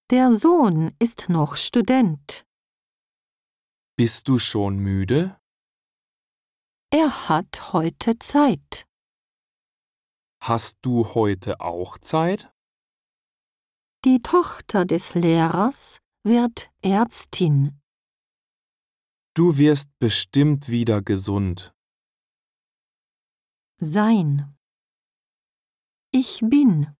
Der Sohn ist noch Student. Bist du schon müde? Er hat heute Zeit. Hast du heute auch Zeit? Die Tochter des Lehrers wird Ärztin. Du wirst bestimmt wieder gesund. Sein. Ich bin.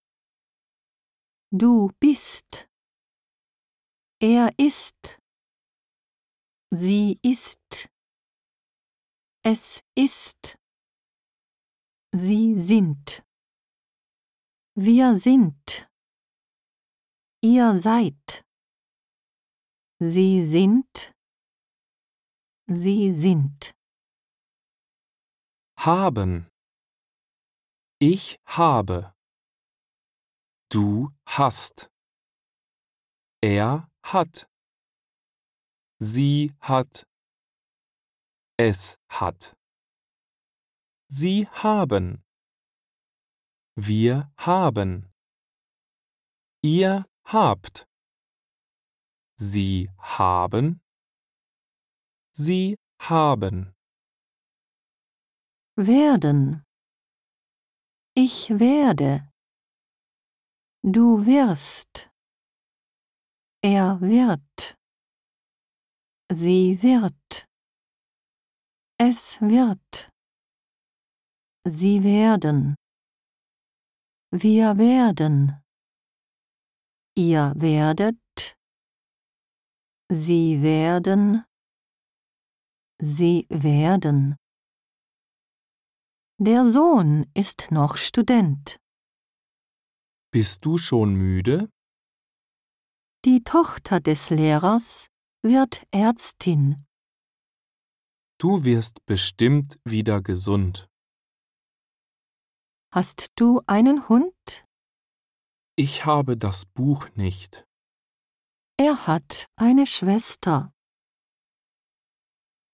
Du bist. Er ist. Sie ist. Es ist. Sie sind. Wir sind. Ihr seid. Sie sind. Sie sind. Haben. Ich habe. Du hast. Er hat. Sie hat. Es hat. Sie haben. Wir haben. Ihr habt. Sie haben. Sie haben. Werden. Ich werde. Du wirst. Er wird. Sie wird. Es wird. Sie werden. Wir werden. Ihr werdet. Sie werden. Sie werden. Der Sohn ist noch Student. Bist du schon müde? Die Tochter des Lehrers wird Ärztin. Du wirst bestimmt wieder gesund. Hast du einen Hund? Ich habe das Buch nicht. Er hat eine Schwester.